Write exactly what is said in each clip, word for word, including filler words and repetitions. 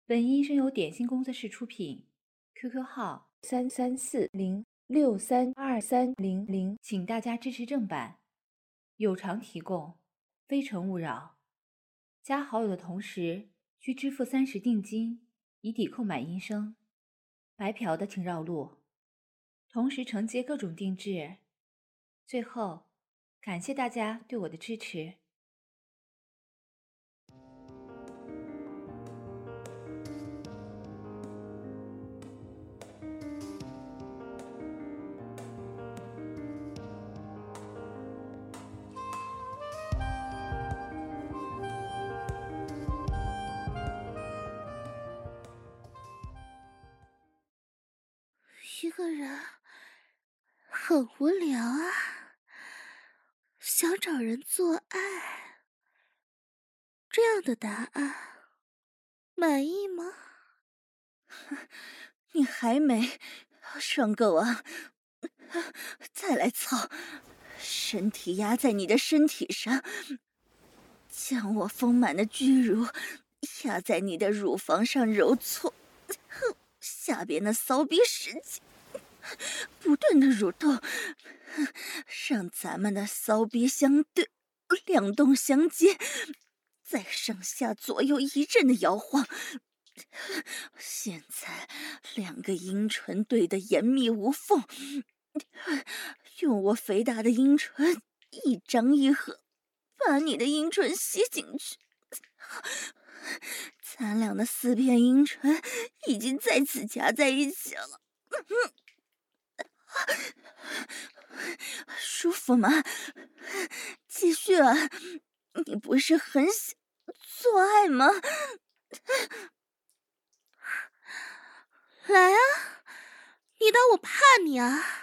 本音声由点心工作室出品 ，Q Q 号三三四零六三二三零零，请大家支持正版，有偿提供，非诚勿扰。加好友的同时需支付三十定金，以抵扣买音声。白嫖的请绕路，同时承接各种定制。最后，感谢大家对我的支持。 一个人很无聊啊，想找人做爱。这样的答案满意吗？ 你还没爽够啊？再来操，身体压在你的身体上，将我丰满的巨乳压在你的乳房上揉搓，下边的骚逼使劲，不断的蠕动，让咱们的骚逼相对，两动相接，在上下左右一阵的摇晃。现在两个阴唇对得严密无缝，用我肥大的阴唇一张一合，把你的阴唇吸进去。咱俩的四片阴唇已经再次夹在一起了，舒服吗？继续啊！你不是很想做爱吗？ 来啊！你当我怕你啊？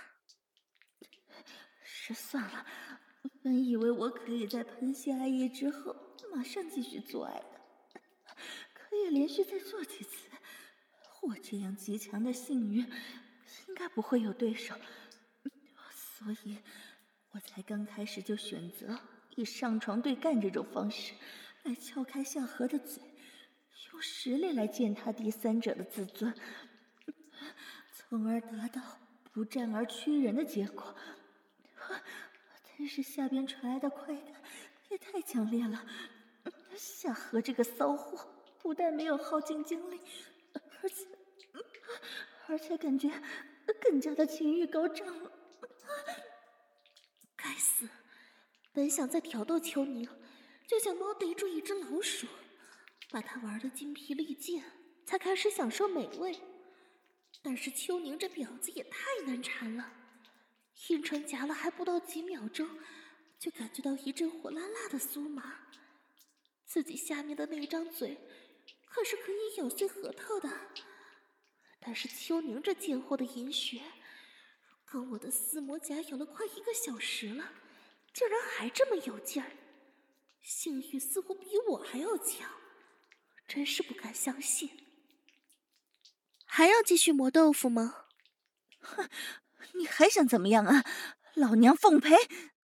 是算了，本以为我可以在喷泄爱液之后马上继续做爱的，可以连续再做几次。我这样极强的性欲，应该不会有对手，所以我才刚开始就选择以上床对干这种方式来撬开夏荷的嘴，用实力来践踏第三者的自尊，从而达到不战而屈人的结果。但是下边传来的快感也太强烈了，夏荷这个骚货不但没有耗尽精力，而且而且感觉更加的情欲高涨了。 该死！本想再挑逗秋宁，就像猫逮住一只老鼠，把它玩得精疲力尽，才开始享受美味。但是秋宁这婊子也太难缠了，阴唇夹了还不到几秒钟，就感觉到一阵火辣辣的酥麻。自己下面的那张嘴可是可以咬碎核桃的，但是秋宁这贱货的淫穴跟我的撕膜夹咬了快一个小时了，竟然还这么有劲儿，性欲似乎比我还要强，真是不敢相信。还要继续磨豆腐吗？ 哼，你还想怎么样啊？老娘奉陪。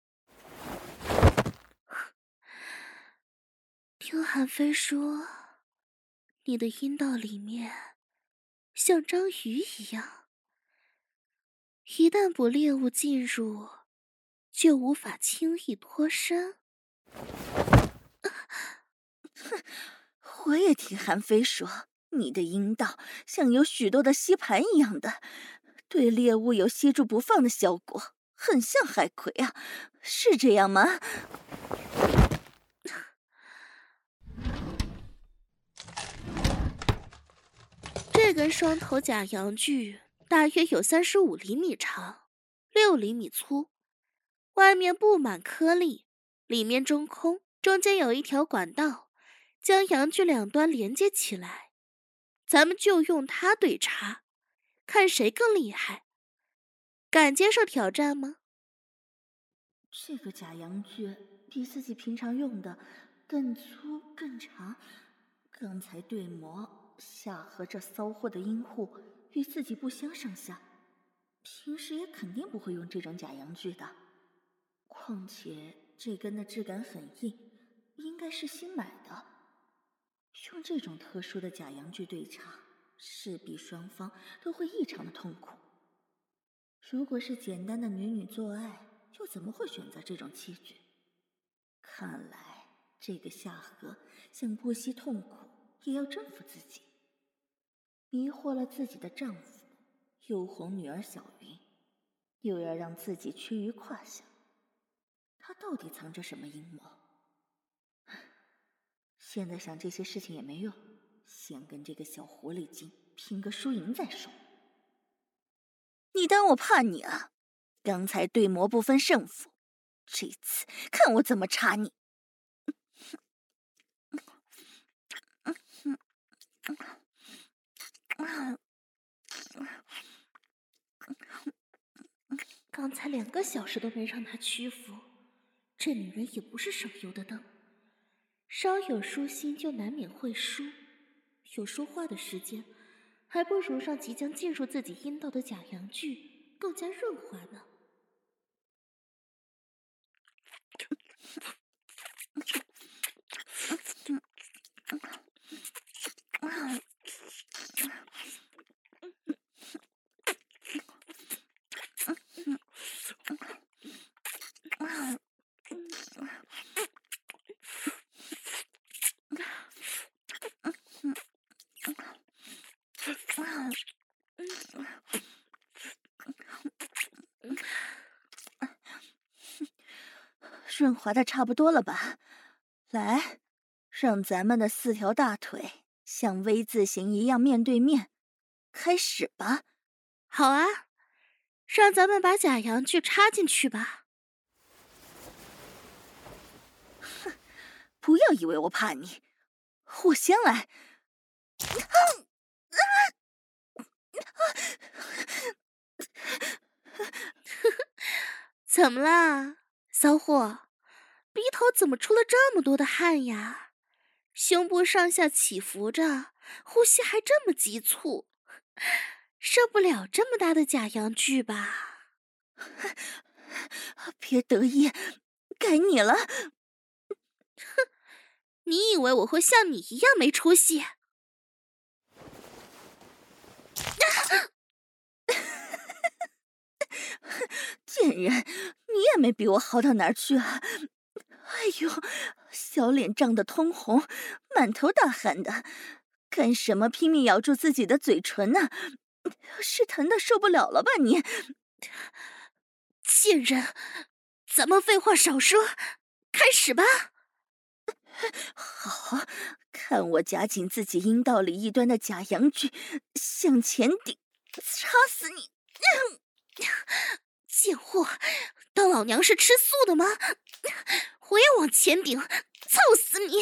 听韩非说，你的阴道里面像章鱼一样，一旦捕猎物进入，就无法轻易脱身。 哼，我也听韩非说，你的阴道像有许多的吸盘一样的，对猎物有吸住不放的效果，很像海葵啊，是这样吗？ 这根双头假阳具大约有三十五厘米长，六厘米粗，外面布满颗粒，里面中空，中间有一条管道，将阳具两端连接起来。咱们就用它对插，看谁更厉害。敢接受挑战吗？ 这个假阳具比自己平常用的更粗更长，刚才对磨夏荷这骚货的阴户与自己不相上下，平时也肯定不会用这种假阳具的。况且这根的质感很硬，应该是新买的。 用这种特殊的假阳具对插，势必双方都会异常的痛苦。如果是简单的女女做爱，又怎么会选择这种器具？看来这个夏荷想不惜痛苦也要征服自己，迷惑了自己的丈夫，诱哄女儿小云，又要让自己趋于胯下。她到底藏着什么阴谋？现在想这些事情也没用，先跟这个小狐狸精拼个输赢再说。你当我怕你啊？刚才对磨不分胜负，这次看我怎么查你！ 刚才两个小时都没让他屈服，这女人也不是省油的灯。稍有舒心就难免会输，有说话的时间，还不如让即将进入自己阴道的假阳具更加润滑呢。 润滑的差不多了吧？来，让咱们的四条大腿像 V 字形一样面对面，开始吧。 好啊，让咱们把假阳具插进去吧。 哼，不要以为我怕你，我先来。 怎么啦，骚货？鼻头怎么出了这么多的汗呀？胸部上下起伏着，呼吸还这么急促，受不了这么大的假阳具吧？ 别得意，该你了。 哼，你以为我会像你一样没出息？ 贱人，你也没比我好到哪儿去啊！哎呦，小脸涨得通红，满头大汗的，干什么拼命咬住自己的嘴唇呢？是疼的受不了了吧你？ 贱人，咱们废话少说，开始吧。 好，看我夹紧自己阴道里一端的假阳具，向前顶，插死你！ 贱货，当老娘是吃素的吗？我也往前顶，操死你！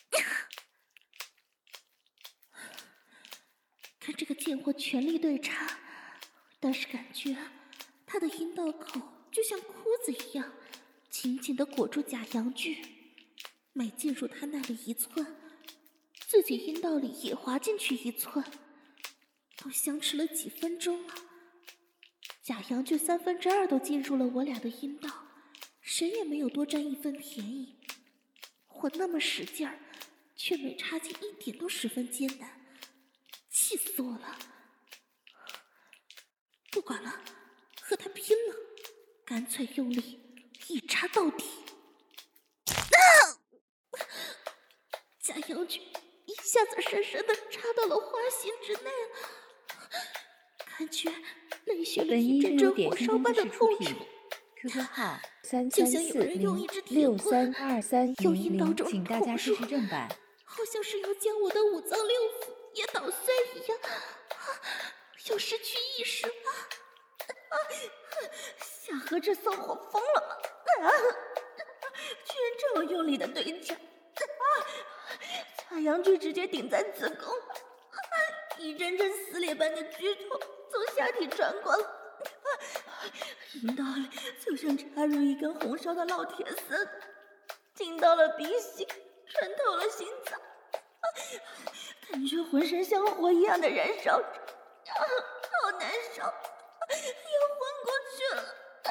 跟这个贱货全力对插，但是感觉他的阴道口就像箍子一样，紧紧地裹住假阳具。每进入他那里一寸，自己阴道里也滑进去一寸。都相持了几分钟了，假阳具三分之二都进入了我俩的阴道，谁也没有多占一分便宜。我那么使劲儿，却没插进一点都十分艰难，气死我了！不管了，和他拼了，干脆用力一插到底。啊！假阳具一下子深深地插到了花心之内，感觉内穴本里一阵一是由阵火烧点心工般的痛作室出品楚。 ，Q Q 号三就三四像有人用零一只铁六棍三二三由零零， 阴道中请大家支捅入持正版。 好像是要将我的五脏六腑也捣碎一样，啊、要失去意识了。 啊！夏荷这骚货疯了吗？啊！居然这么用力的对掐！啊！假阳具直接顶在子宫，啊、一阵阵撕裂般的剧痛从下体传过来，啊、阴道里就像插入一根红烧的烙铁似的，进到了鼻息，穿透了心脏，啊、感觉浑身像火一样的燃烧着，啊，好难受，要昏过去了。啊！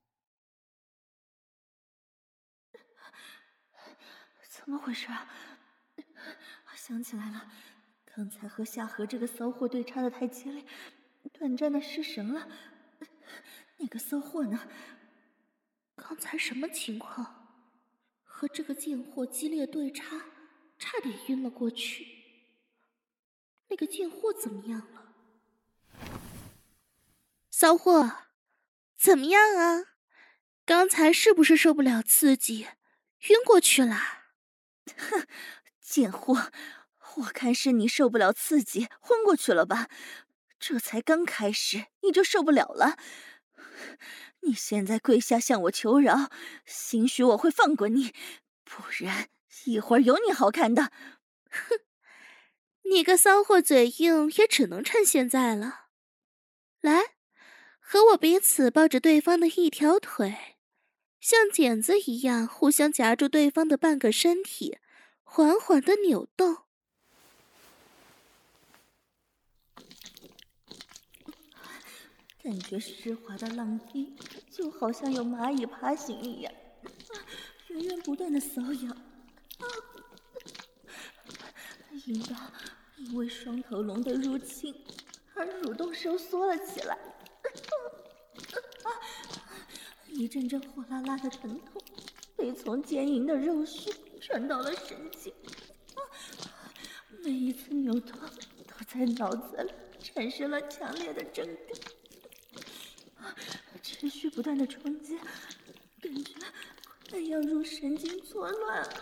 怎么回事？ 想起来了，刚才和夏荷这个骚货对插的太激烈，短暂的失神了。那个骚货呢？ 刚才什么情况？和这个贱货激烈对插，差点晕了过去。那个贱货怎么样了？骚货，怎么样啊？刚才是不是受不了刺激，晕过去了？ 哼，贱货，我看是你受不了刺激，昏过去了吧？这才刚开始，你就受不了了？你现在跪下向我求饶，兴许我会放过你，不然一会儿有你好看的。 哼，你个骚货嘴硬，也只能趁现在了。来，和我彼此抱着对方的一条腿，像茧子一样互相夹住对方的半个身体，缓缓地扭动。 感觉湿滑的浪壁就好像有蚂蚁爬行一样，源源不断的瘙痒。阴道因为双头龙的入侵而蠕动收缩了起来，一阵阵火辣辣的疼痛被从坚硬的肉须传到了神经，每一次扭动都在脑子里产生了强烈的震动，持续不断的冲击，感觉快要入神经错乱了。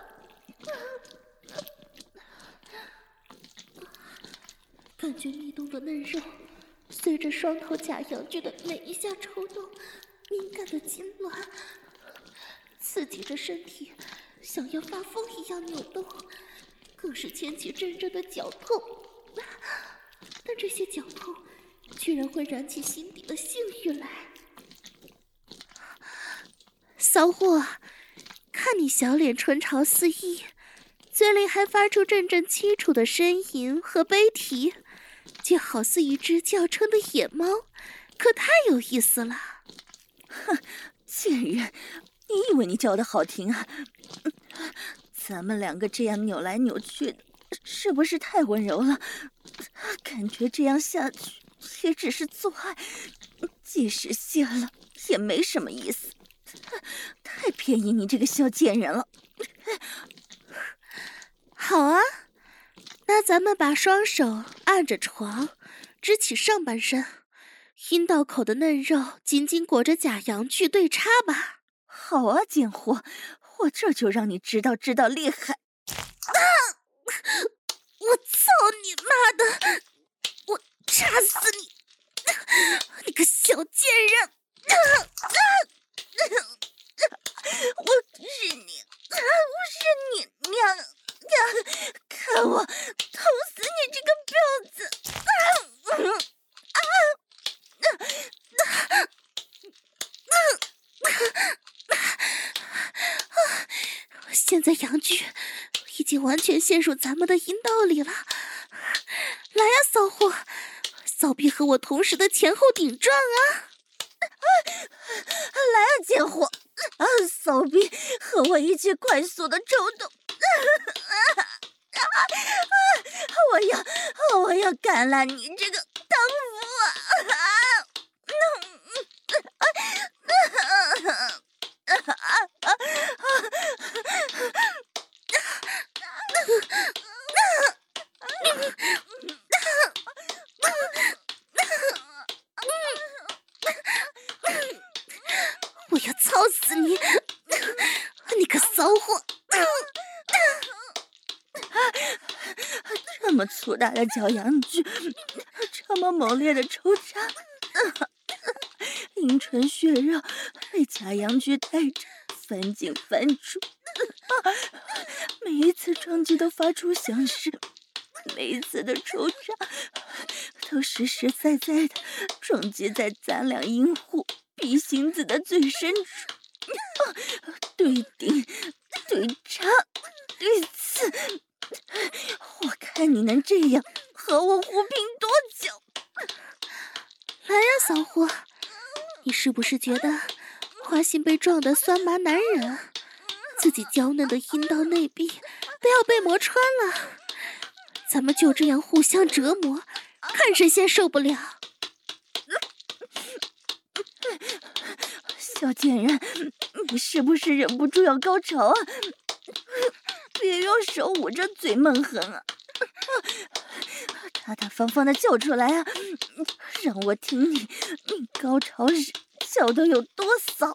感觉密动的嫩肉随着双头假阳具的每一下抽动，敏感的痉挛，刺激着身体想要发疯一样扭动，更是牵起阵阵的绞痛。但这些绞痛居然会燃起心底的性欲来。骚货，看你小脸唇朝四溢，嘴里还发出阵阵凄楚的呻吟和悲啼，就好似一只叫声的野猫，可太有意思了。 哼，贱人，你以为你叫的好听啊？咱们两个这样扭来扭去的，是不是太温柔了？感觉这样下去也只是做爱，即使泄了也没什么意思。太便宜你这个小贱人了。 好啊，那咱们把双手按着床，支起上半身，阴道口的嫩肉紧紧裹着假阳具对插吧。 好啊，贱货，我这就让你知道知道厉害。 啊！我操你妈的！我插死你！你个小贱人！ 我是你，我是你娘呀！看我捅死你这个婊子！啊啊啊！现在阳具已经完全陷入咱们的阴道里了，来呀，骚货，骚逼和我同时的前后顶撞啊！ 来啊，贱货！啊，骚逼和我一起快速的抽动！啊啊啊！我要，我要干了你这个荡妇啊！ 我要操死你！你个骚货！ 这么粗大的脚阳具，这么猛烈的抽插，阴唇血肉被假阳具带着翻进翻出，每一次撞击都发出响声，每一次的抽插都实实在在的撞击在咱俩阴户鼻心子的最深处，对顶、对插、对刺，我看你能这样和我互拼多久？ 来呀，骚货，你是不是觉得花心被撞得酸麻难忍，自己娇嫩的阴道内壁都要被磨穿了？ 咱们就这样互相折磨，看谁先受不了。 小贱人，你是不是忍不住要高潮啊？别用手捂着嘴闷哼啊！大大方方的叫出来啊！让我听你，你高潮时叫的有多骚！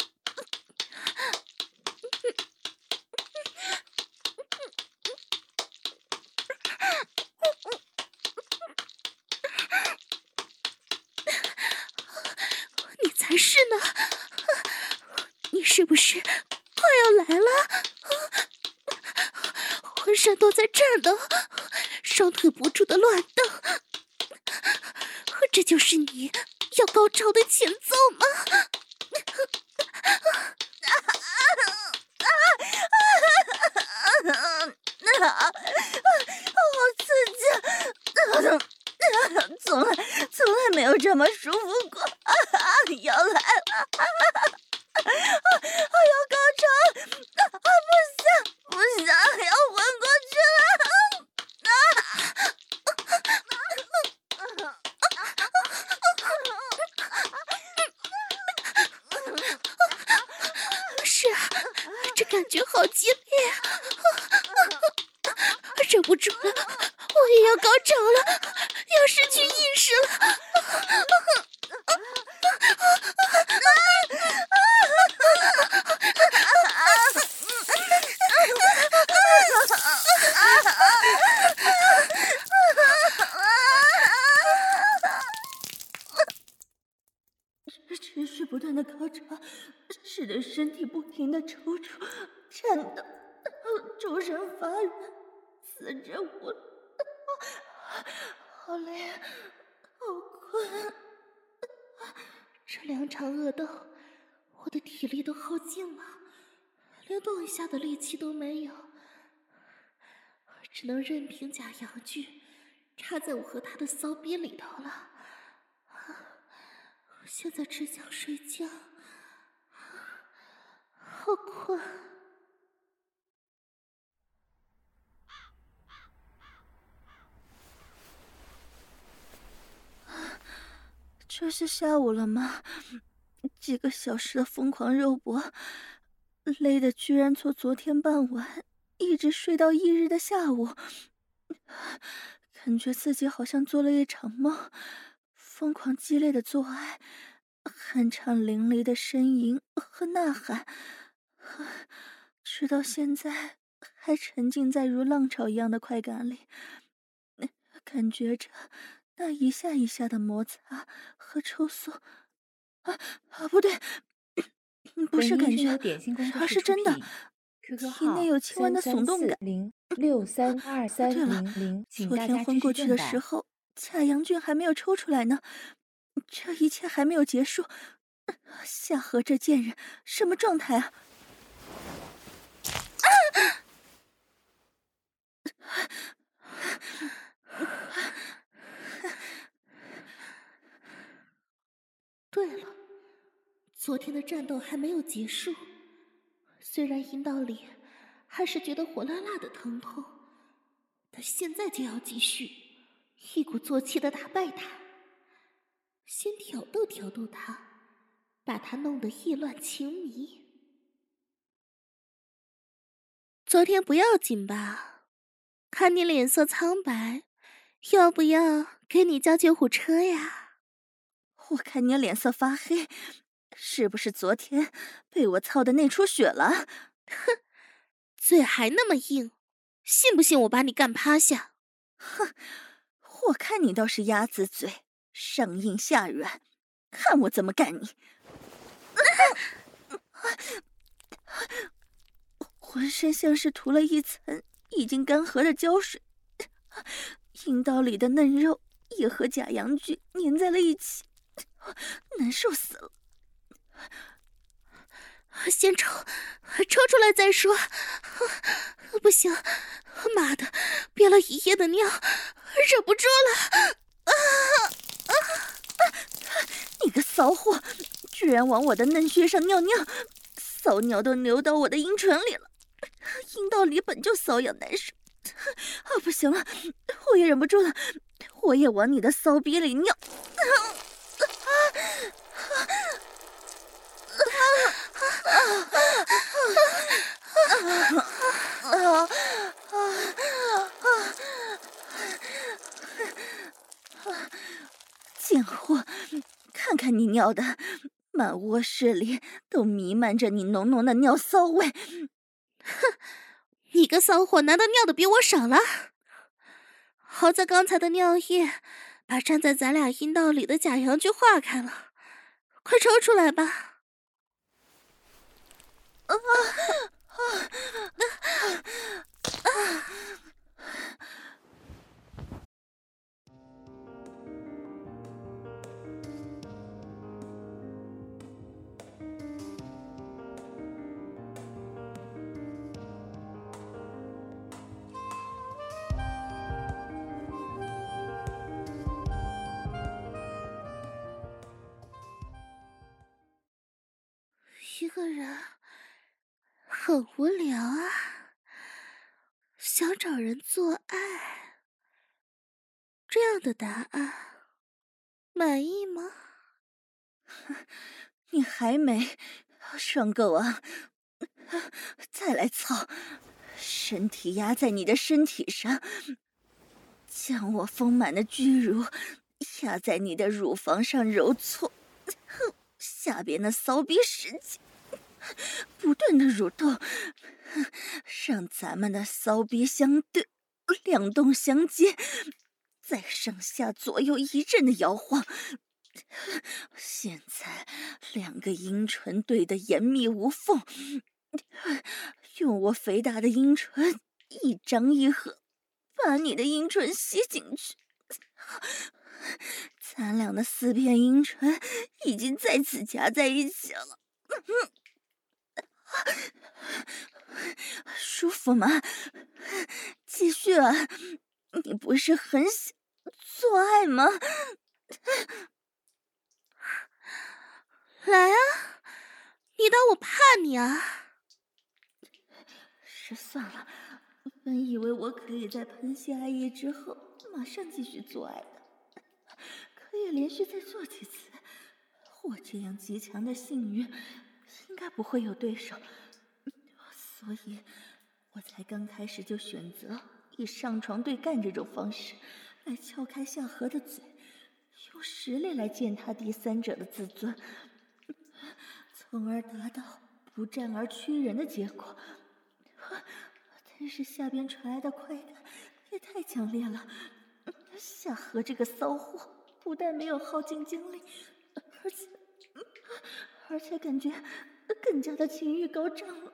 你才是呢！你是不是快要来了？浑身都在颤抖，双腿不住的乱蹬。这就是你要高潮的前奏吗？ 好刺激！从来从来没有这么舒服过！要来了！要高潮！不行不行，要昏过去了！ 是啊，这感觉好激烈啊！忍不住了，我也要高潮了，要失去意识了！ 持续不断的高潮，使得身体不停的抽搐、颤抖，周身发软，四肢无力，好累，好困。 这两场恶斗，我的体力都耗尽了，连动一下的力气都没有，只能任凭假阳具插在我和他的骚逼里头了。我现在只想睡觉，好困。 这是下午了吗？几个小时的疯狂肉搏，累的居然从昨天傍晚一直睡到翌日的下午，感觉自己好像做了一场梦，疯狂激烈的做爱，酣畅淋漓的呻吟和呐喊，直到现在还沉浸在如浪潮一样的快感里，感觉着那一下一下的摩擦和抽搐，啊啊，不对，不是感觉，而是真的，体内有轻微的耸动感。 零六三二三零零， 昨天昏过去的时候，假阳具还没有抽出来呢，这一切还没有结束。夏荷这贱人什么状态啊？ 对了，昨天的战斗还没有结束，虽然阴道里还是觉得火辣辣的疼痛，但现在就要继续，一鼓作气的打败他，先挑逗挑逗他，把他弄得意乱情迷。昨天不要紧吧？看你脸色苍白，要不要给你叫救护车呀？ 我看你脸色发黑，是不是昨天被我操的内出血了？ 哼，嘴还那么硬，信不信我把你干趴下？ 哼，我看你倒是鸭子嘴，上硬下软，看我怎么干你！浑身像是涂了一层已经干涸的胶水，阴道里的嫩肉也和假阳具粘在了一起，难受死了。 先抽，抽出来再说。不行，妈的，憋了一夜的尿，忍不住了。啊啊啊！你个骚货，居然往我的嫩穴上尿尿，骚尿都流到我的阴唇里了。阴道里本就瘙痒难受， 啊，不行了，我也忍不住了，我也往你的骚逼里尿。贱货，看看你尿的，满卧室里都弥漫着你浓浓的尿骚味。 哼，你个骚货，难道尿的比我少了？好在刚才的尿液把站在咱俩阴道里的假阳具化开了，快抽出来吧！啊啊啊啊！一个人很无聊啊，想找人做爱。这样的答案满意吗？ 你还没爽够啊？再来操！身体压在你的身体上，将我丰满的巨乳压在你的乳房上揉搓，下边的骚逼使劲，不断的蠕动，让咱们的骚逼相对，两动相接，在上下左右一阵的摇晃。现在两个阴唇对得严密无缝，用我肥大的阴唇一张一合，把你的阴唇吸进去。咱俩的四片阴唇已经再次夹在一起了。舒服吗？继续啊！你不是很想做爱吗？ 来啊！你当我怕你啊？ 是算了，本以为我可以在喷泄爱液之后马上继续做爱的，可以连续再做几次。我这样极强的性欲，应该不会有对手，所以我才刚开始就选择以上床对干这种方式来撬开夏荷的嘴，用实力来践踏第三者的自尊，从而达到不战而屈人的结果。但是下边传来的快感也太强烈了，夏荷这个骚货不但没有耗尽精力，而且而且感觉更加的情欲高涨了。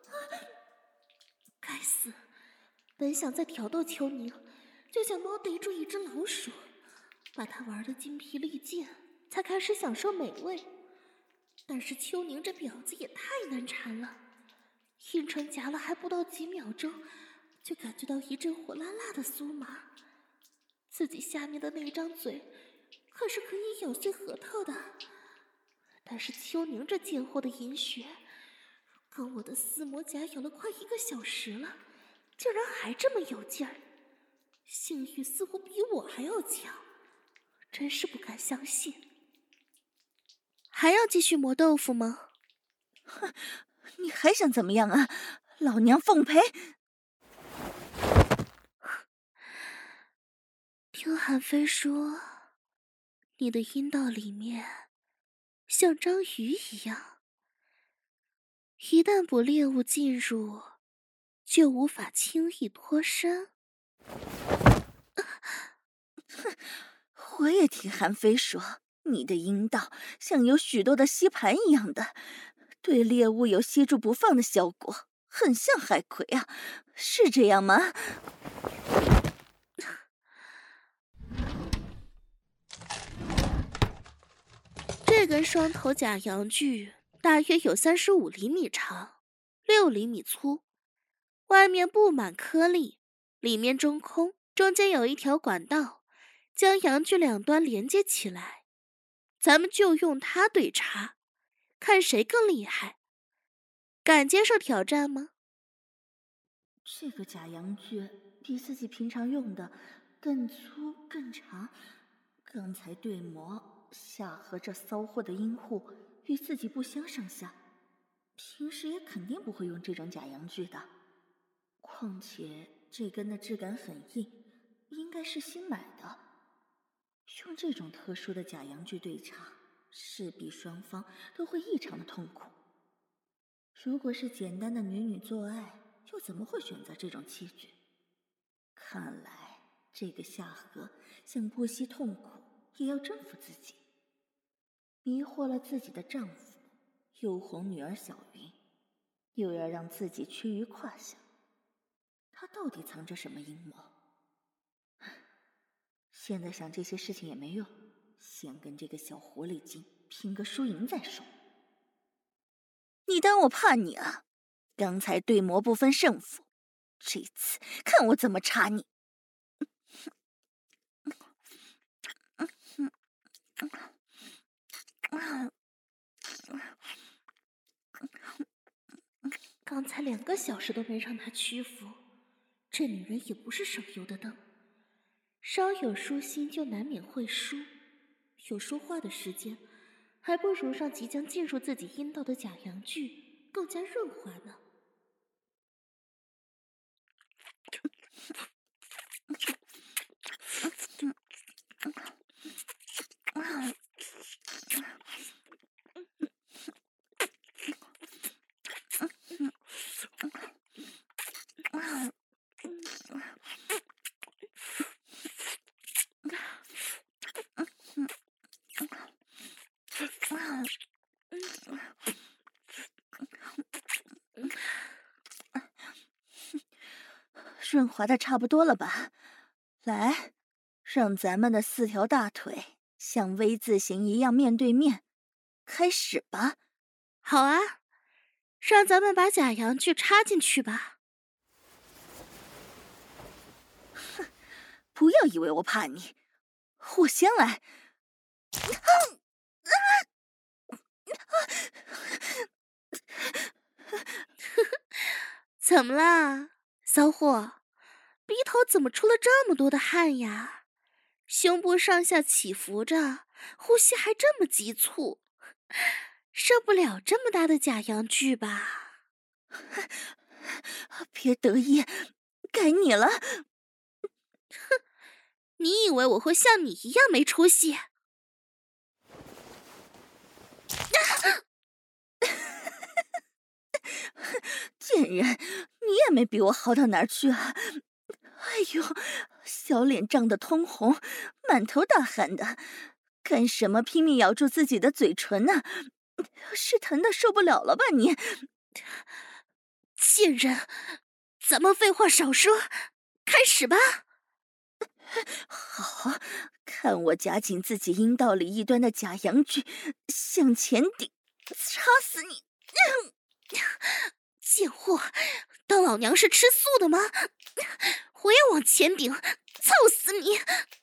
该死！本想再挑逗秋宁，就像猫逮住一只老鼠，把它玩得精疲力尽，才开始享受美味。但是秋宁这婊子也太难缠了，阴唇夹了还不到几秒钟，就感觉到一阵火辣辣的酥麻。自己下面的那张嘴可是可以咬碎核桃的，但是秋宁这贱货的淫穴跟我的撕膜夹咬了快一个小时了，竟然还这么有劲儿，性欲似乎比我还要强，真是不敢相信。还要继续磨豆腐吗？ 哼，你还想怎么样啊？老娘奉陪。 听韩非说，你的阴道里面像章鱼一样，一旦捕猎物进入，就无法轻易脱身。 哼，我也听韩非说，你的阴道像有许多的吸盘一样的，对猎物有吸住不放的效果，很像海葵啊，是这样吗？ 这根双头假阳具大约有三十五厘米长，六厘米粗，外面布满颗粒，里面中空，中间有一条管道，将阳具两端连接起来。咱们就用它对插，看谁更厉害。敢接受挑战吗？ 这个假阳具比自己平常用的更粗更长。刚才对磨下颌这骚货的阴户与自己不相上下，平时也肯定不会用这种假阳具的。况且这根的质感很硬，应该是新买的。用这种特殊的假阳具对插，势必双方都会异常的痛苦。如果是简单的女女做爱，又怎么会选择这种器具？看来这个夏荷想不惜痛苦也要征服自己，迷惑了自己的丈夫，诱哄女儿小云，又要让自己屈于胯下。她到底藏着什么阴谋？现在想这些事情也没用，先跟这个小狐狸精拼个输赢再说。你当我怕你啊？刚才对磨不分胜负，这次看我怎么插你！ 刚才两个小时都没让她屈服，这女人也不是省油的灯。稍有疏心就难免会输，有说话的时间，还不如让即将进入自己阴道的假阳具更加润滑呢。 润滑的差不多了吧？来，让咱们的四条大腿像 V 字形一样面对面，开始吧。 好啊，让咱们把假阳具插进去吧。 哼，不要以为我怕你，我先来。 怎么啦，骚货？鼻头怎么出了这么多的汗呀？胸部上下起伏着，呼吸还这么急促，受不了这么大的假阳具吧？ 别得意，该你了。 哼，你以为我会像你一样没出息？ 贱人，你也没比我好到哪儿去啊！哎呦，小脸涨得通红，满头大汗的，干什么拼命咬住自己的嘴唇呢？是疼的受不了了吧你？ 贱人，咱们废话少说，开始吧。 好，看我夹紧自己阴道里一端的假阳具，向前顶，插死你！ 贱货，当老娘是吃素的吗？我要往前顶，操死你！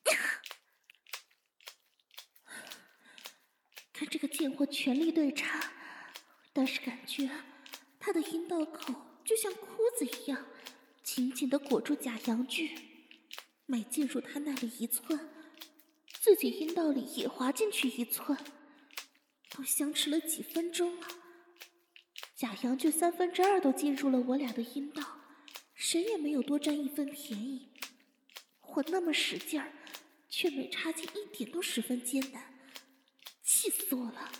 跟这个贱货全力对插，但是感觉他的阴道口就像箍子一样，紧紧地裹住假阳具，每进入他那里一寸，自己阴道里也滑进去一寸，都相持了几分钟了。假阳具三分之二都进入了我俩的阴道，谁也没有多占一分便宜。我那么使劲儿，却没插进一点都十分艰难，气死我了！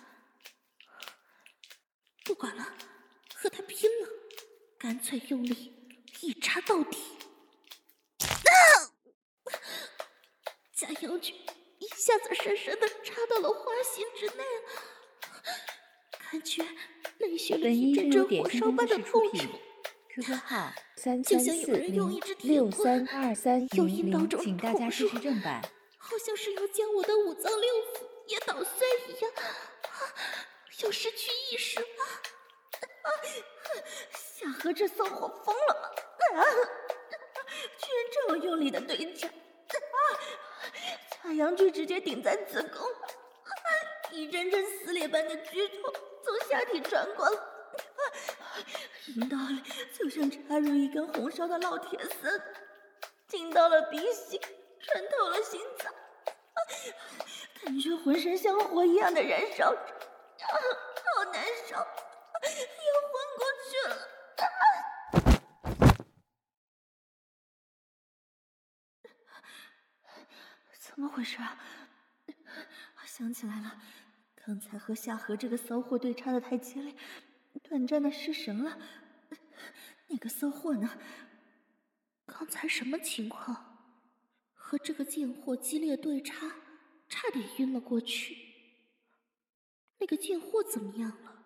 不管了，和他拼了，干脆用力一插到底。啊！假阳具一下子深深地插到了花心之内了，感觉内血里一阵阵火烧般的痛楚。 Q Q 号三三四零六三二三零零，请大家支持正版。 好像是要将我的五脏六腑也捣碎一样，啊、要失去意识了。 啊！夏荷这骚货疯了吗？啊！居然这么用力的对插！啊！假阳具直接顶在子宫，啊、一阵阵撕裂般的剧痛从下体传过来。阴道里就像插入一根红烧的烙铁丝， 进到了鼻息，穿透了心脏，感觉浑身像火一样的燃烧着，好难受，要昏过去了。怎么回事啊？我想起来了，刚才和夏荷这个骚货对插的太激烈，短暂的失神了。那个骚货呢？ 刚才什么情况？和这个贱货激烈对插，差点晕了过去。那个贱货怎么样了？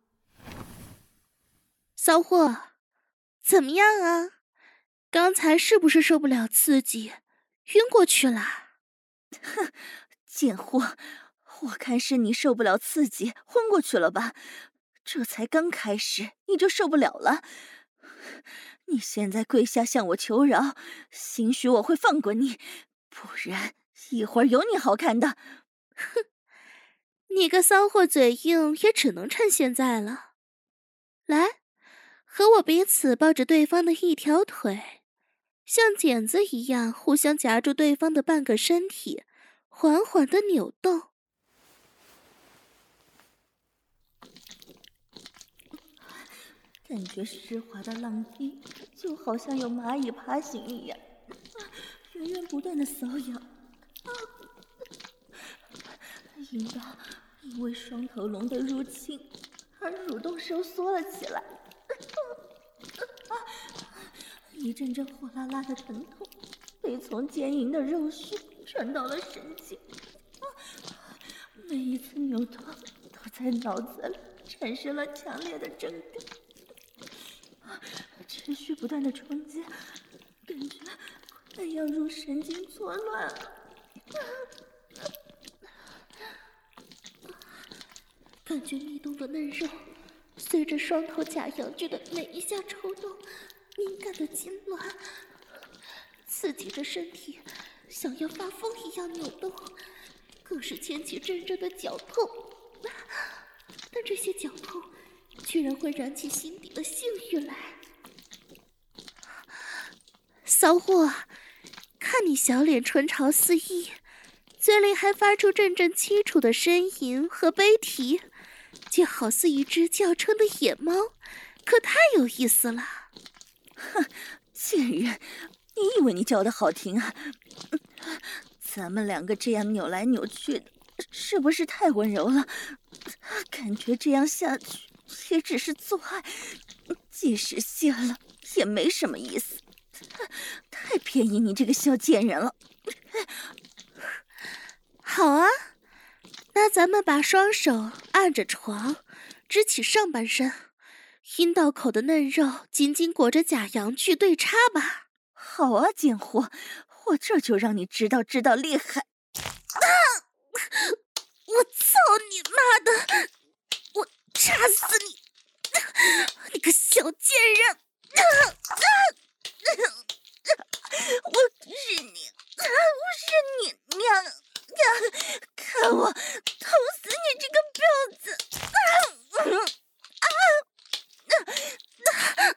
骚货，怎么样啊？刚才是不是受不了刺激，晕过去了？ 哼，贱货，我看是你受不了刺激，昏过去了吧？这才刚开始，你就受不了了？你现在跪下向我求饶，兴许我会放过你，不然一会儿有你好看的。 哼，你个骚货嘴硬，也只能趁现在了。来，和我彼此抱着对方的一条腿，像茧子一样互相夹住对方的半个身体，缓缓地扭动。 感觉湿滑的浪壁就好像有蚂蚁爬行一样，源源不断的瘙痒。阴道因为双头龙的入侵而蠕动收缩了起来，一阵阵火辣辣的疼痛被从坚硬的肉须传到了神经，每一次扭动都在脑子里产生了强烈的震动。持续不断的冲击，感觉快要入神经错乱了。 感觉密动的嫩肉随着双头假阳具的每一下抽动，敏感的痉挛，刺激着身体想要发疯一样扭动，更是牵起阵阵的绞痛。但这些绞痛居然会燃起心底的性欲来。骚货，看你小脸唇潮四溢，嘴里还发出阵阵凄楚的呻吟和悲啼，就好似一只叫声的野猫，可太有意思了。 哼，贱人，你以为你叫的好听啊？咱们两个这样扭来扭去的，是不是太温柔了？感觉这样下去也只是做爱，即使谢了也没什么意思。太便宜你这个小贱人了。 好啊，那咱们把双手按着床，支起上半身，阴道口的嫩肉紧紧裹着假阳具对插吧。 好啊，贱货，我这就让你知道知道厉害。 啊！我操你妈的！我插死你！你个小贱人！啊啊我是你，我是你娘呀！看我捅死你这个婊子！啊啊啊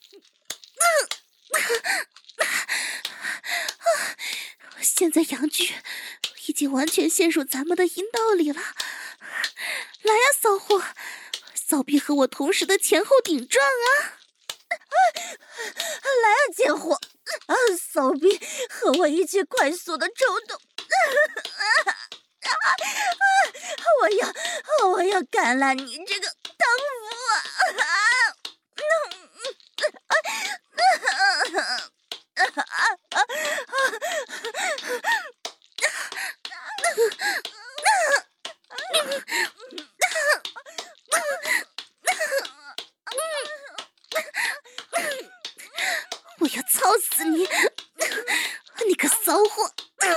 啊！现在阳具已经完全陷入咱们的阴道里了，来呀，骚货，骚逼和我同时的前后顶撞啊！ 来啊，贱货！啊，骚逼，和我一起快速的抽动！啊啊啊！我要，我要干烂你这个荡妇啊！ 我要操死你！你个骚货！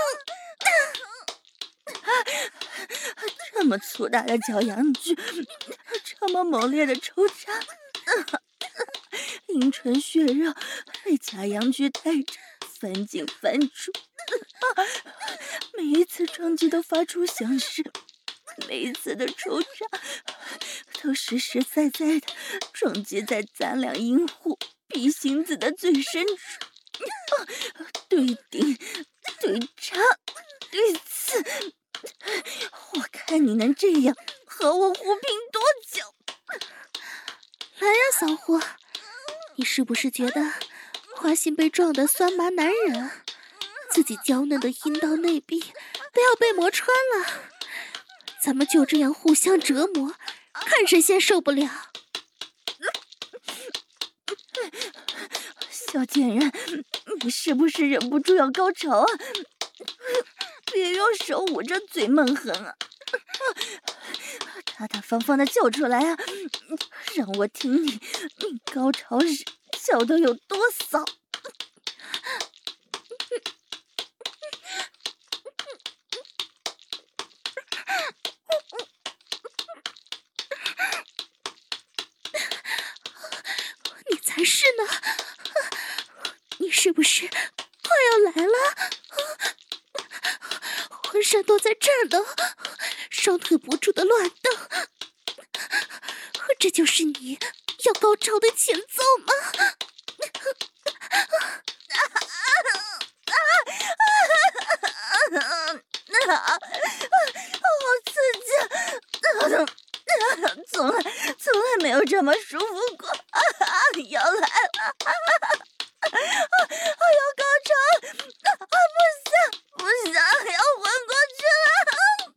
这么粗大的脚阳具，这么猛烈的抽插，阴唇血肉被假阳具带着翻进翻出，每一次撞击都发出响声，每一次的抽插都实实在在的撞击在咱俩阴户鼻心子的最深处。 对顶，对插，对刺，我看你能这样和我胡拼多久？ 来呀，骚货，你是不是觉得花心被撞得酸麻难忍，自己娇嫩的阴道内壁都要被磨穿了？咱们就这样互相折磨，看谁先受不了。 小贱人，你是不是忍不住要高潮啊？别用手捂着嘴闷哼啊！大大方方的叫出来啊！让我听你，你高潮时叫得有多骚！ 你才是呢！你是不是快要来了？浑身都在颤抖，双腿不住的乱蹬。这就是你要高潮的前奏吗？ 好刺激！从来从来没有这么舒服过！要来了！我要高潮！不行不行，要昏过去了！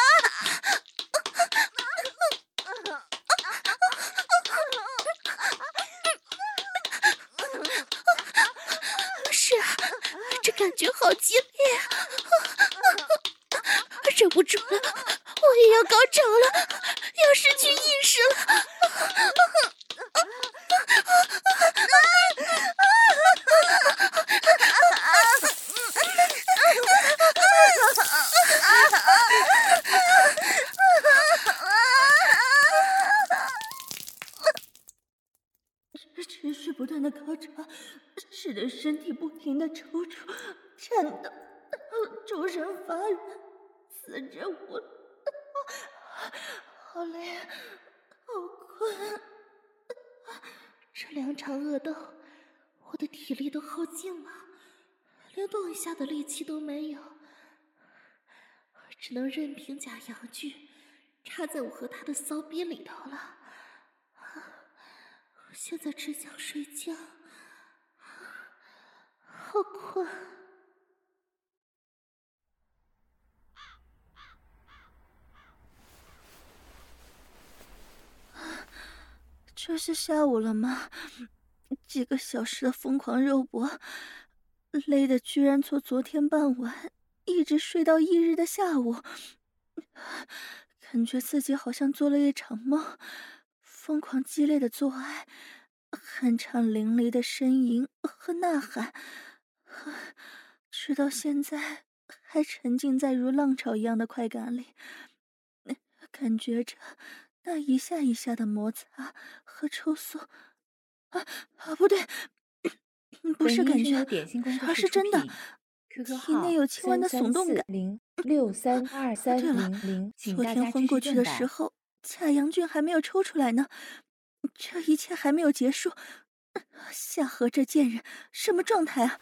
是啊，这感觉好激烈啊！忍不住了，我也要高潮了，要失去意识了！ 持续不断的高潮，使得身体不停的抽搐、颤抖，周身发软，四肢无力，好累，好困。 这两场恶斗，我的体力都耗尽了，连动一下的力气都没有，只能任凭假阳具插在我和他的骚逼里头了。现在只想睡觉，好困。 这是下午了吗？几个小时的疯狂肉搏，累的居然从昨天傍晚一直睡到翌日的下午，感觉自己好像做了一场梦，疯狂激烈的做爱，酣畅淋漓的呻吟和呐喊，直到现在还沉浸在如浪潮一样的快感里，感觉着那一下一下的摩擦和抽缩。啊啊，不对，不是感觉，而是真的。体内有轻微的耸动感。 零六三二三零零， 昨天昏过去的时候，假阳菌还没有抽出来呢。这一切还没有结束，夏荷这贱人什么状态啊？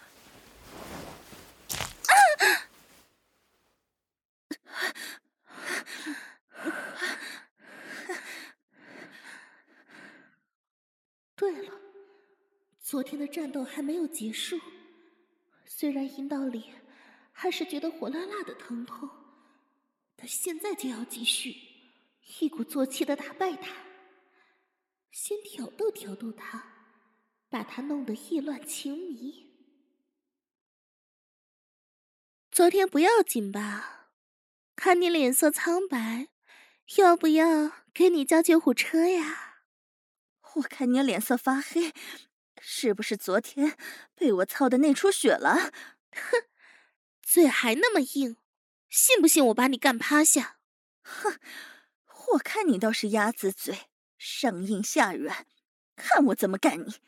对了，昨天的战斗还没有结束，虽然阴道里还是觉得火辣辣的疼痛，但现在就要继续，一鼓作气的打败他，先挑逗挑逗他，把他弄得意乱情迷。昨天不要紧吧？看你脸色苍白，要不要给你叫救护车呀？ 我看你脸色发黑，是不是昨天被我操的内出血了？ 哼，嘴还那么硬，信不信我把你干趴下？ 哼，我看你倒是鸭子嘴，上硬下软，看我怎么干你！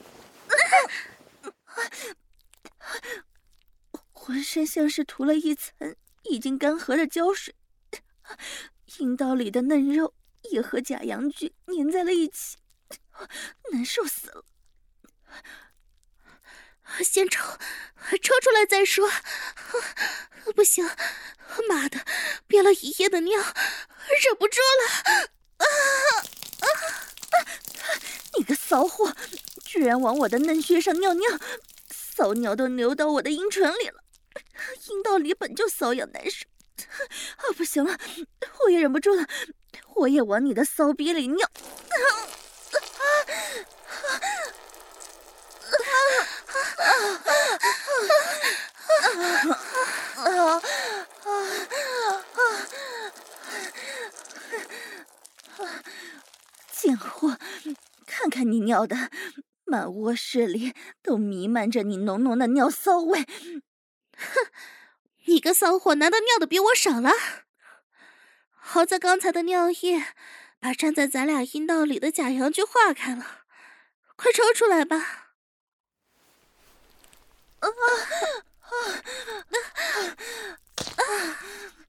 浑身像是涂了一层已经干涸的胶水，阴道里的嫩肉也和假阳具粘在了一起，难受死了。 先抽，抽出来再说。不行，妈的，憋了一夜的尿，忍不住了。啊啊啊！你个骚货，居然往我的嫩穴上尿尿，骚尿都流到我的阴唇里了。阴道里本就瘙痒难受，啊，不行了，我也忍不住了，我也往你的骚逼里尿。啊啊啊啊！贱货，看看你尿的，满卧室里都弥漫着你浓浓的尿骚味。 哼，你个骚货，难道尿的比我少了？好在刚才的尿液把站在咱俩阴道里的假阳具化开了，快抽出来吧。啊啊啊啊！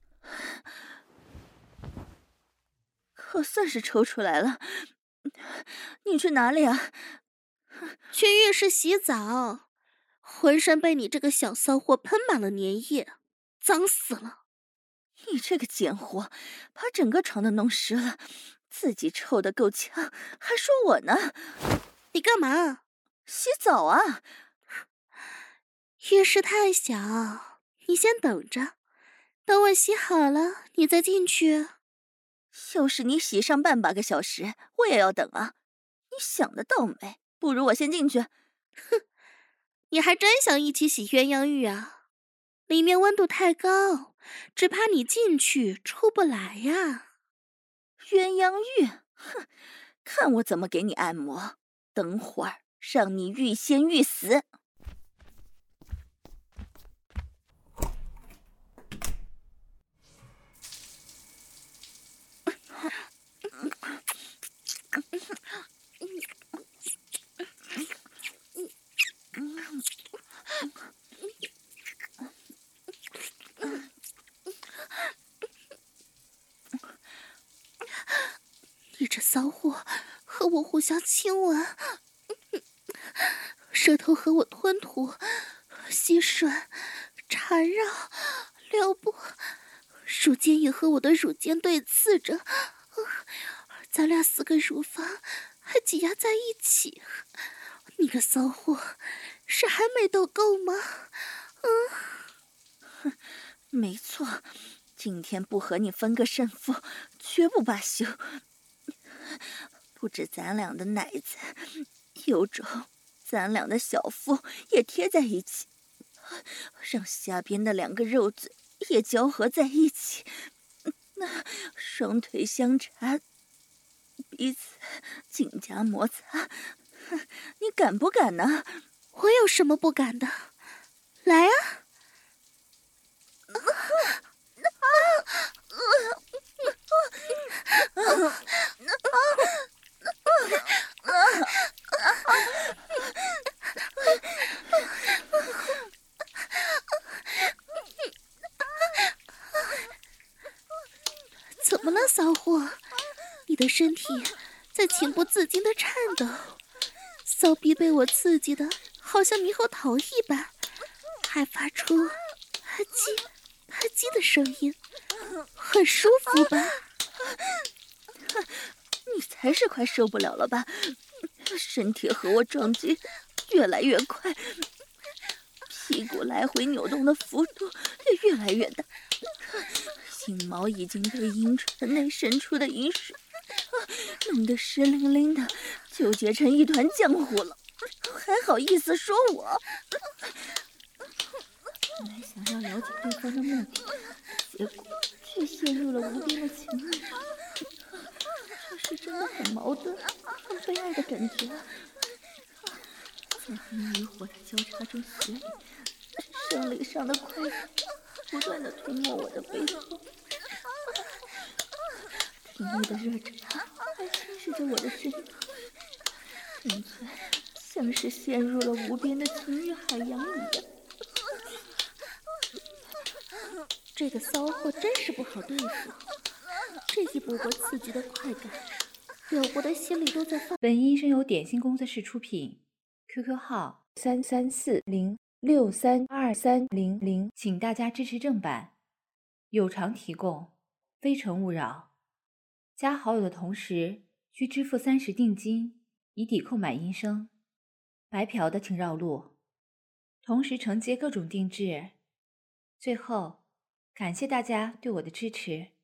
可算是抽出来了。你去哪里啊？ 去浴室洗澡，浑身被你这个小骚货喷满了粘液，脏死了。 你这个贱货，把整个床都弄湿了，自己臭得够呛，还说我呢？ 你干嘛？ 洗澡啊。 浴室太小，你先等着，等我洗好了，你再进去。 就是你洗上半把个小时，我也要等啊！你想得倒美，不如我先进去。 哼，你还真想一起洗鸳鸯浴啊？里面温度太高，只怕你进去出不来呀。 鸳鸯浴，哼，看我怎么给你按摩！等会儿让你欲仙欲死。 你这骚货和我互相亲吻，舌头和我吞吐、吸吮、缠绕、撩拨，乳尖也和我的乳尖对刺着，咱俩四个乳房还挤压在一起。你个骚货，是还没逗够吗？嗯， 哼，没错，今天不和你分个胜负，绝不罢休。不止咱俩的奶子，有种咱俩的小腹也贴在一起，让下边的两个肉子也交合在一起，那双腿相缠，彼此紧夹摩擦，你敢不敢呢？ 我有什么不敢的？来啊！怎么了，骚货？你的身体在情不自禁的颤抖，骚逼被我刺激的好像猕猴桃一般，还发出啪叽啪叽的声音，很舒服吧？ 你才是快受不了了吧？身体和我撞击越来越快，屁股来回扭动的幅度也越来越大，阴毛已经被阴唇内渗出的阴水弄得湿淋淋的，纠结成一团浆糊了，还好意思说我？本来想要了解对方的目的，结果却陷入了无边的情欲，这是真的很矛盾、很悲哀的感觉。在风与火的交叉中洗礼，生理上的快感不断的吞没我的背后，体内的热茶还侵蚀着我的身体，纯粹像是陷入了无边的情欲海洋一样。 这个骚货真是不好对付，这一波波刺激的快感，惹我的心里都在放。 本音声由点心工作室出品 ，Q Q 号三三四零六三二三零零，请大家支持正版，有偿提供，非诚勿扰。加好友的同时需支付三十定金，以抵扣买音声。白嫖的请绕路，同时承接各种定制。最后，感谢大家对我的支持。